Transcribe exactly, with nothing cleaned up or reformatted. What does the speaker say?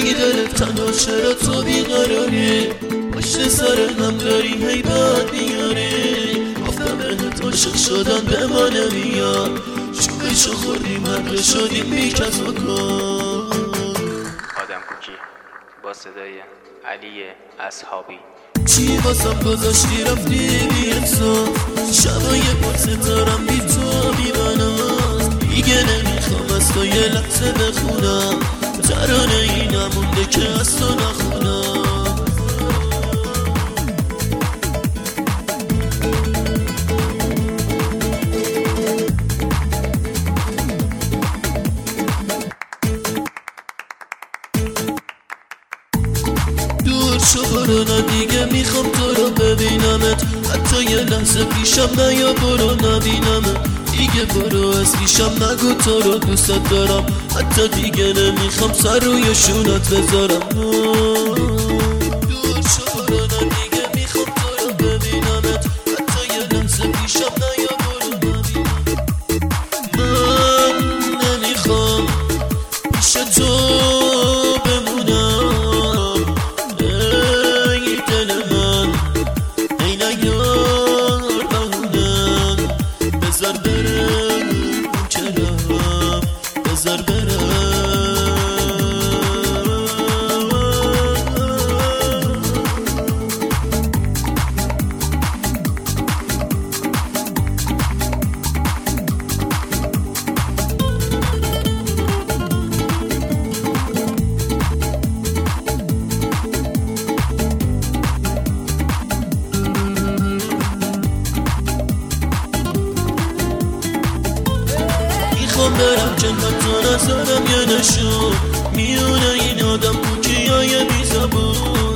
ای دل تنها چرا تو بیقراری، پشت سر هم داری هی بد میاری. گفتم بهت عاشق شدن به ما نمیاد، شوخیشو خوردیم حقه شدیم بیکس بکن. آدم کوکی با صدای علی اصحابی. چی واسم گذاشتی رفتی بی انصاف، شبای پر ستارم بی تو بی بناس. دیگه نمیخوام از تو یه لحظه بخونم، ترانه ای نمونده که از تو نخونم. دور شو برو نه دیگه میخوام تو رو ببینمت، حتی یه لحظه پیشم نیا برو نبینمت. دیگه برو از پیشم نگو تو رو دوست دارم، حتی دیگه نمیخوام سر روی شونت بذارم. دور شو برو نه دیگه میخوام تو رو ببینمت، حتی یه لحظه پیشم نیا برو نبینمت. من نمیخوام پیش تو بمونم، ای دل من ای نیار بمونم. بذار برم چرا بذار برم. میخوام برم جنت تو نظرم یه نشون، میونه این آدم کوکی های بی زبون.